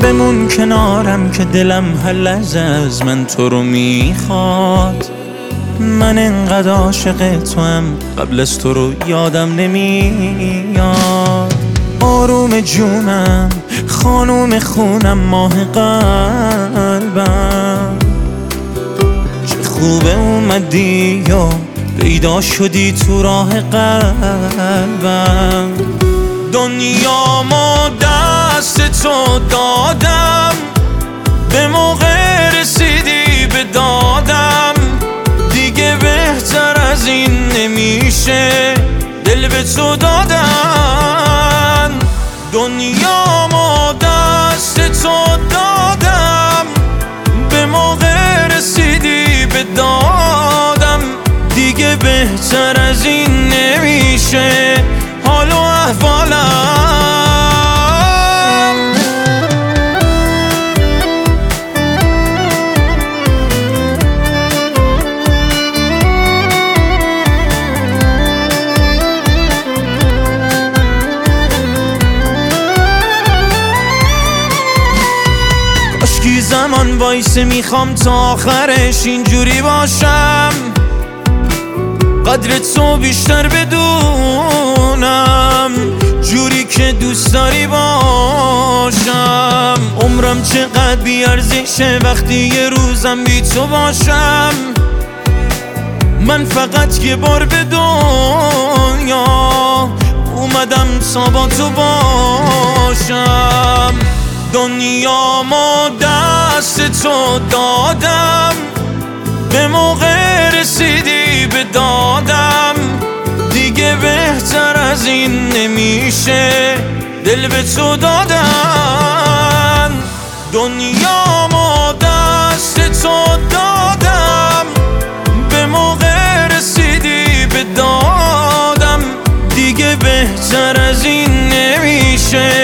بمون کنارم که دلم هر لحظه از من تو رو میخواد. من انقدر عاشق تو هم قبل از تو رو یادم نمیاد. آروم جونم، خانوم خونم، ماه قلبم، چه خوبه اومدی یا پیدا شدی تو راه قلبم. دنیا ما دست تو دادم، به موقع رسیدی به دادم، دیگه بهتر از این نمیشه دل به تو دادن. دنیا ما دست تو دادم، به موقع رسیدی به دادم، دیگه بهتر از این نمیشه حال و احوالم. کاشکی زمان وایسه، میخوام تا آخرش اینجوری باشم، قدر تو بیشتر بدونم، جوری که دوست داری باشم. عمرم چقدر بیارزشه وقتی یه روزم بی تو باشم. من فقط یه بار به دنیا اومدم تا با تو باشم. دنیا ما دست تو دادم، به موقع رسیدی به دادم، دیگه بهتر از این نمیشه دل به تو دادن. دنیا ما دست تو دادم، به موقع رسیدی به دادم، دیگه بهتر از این نمیشه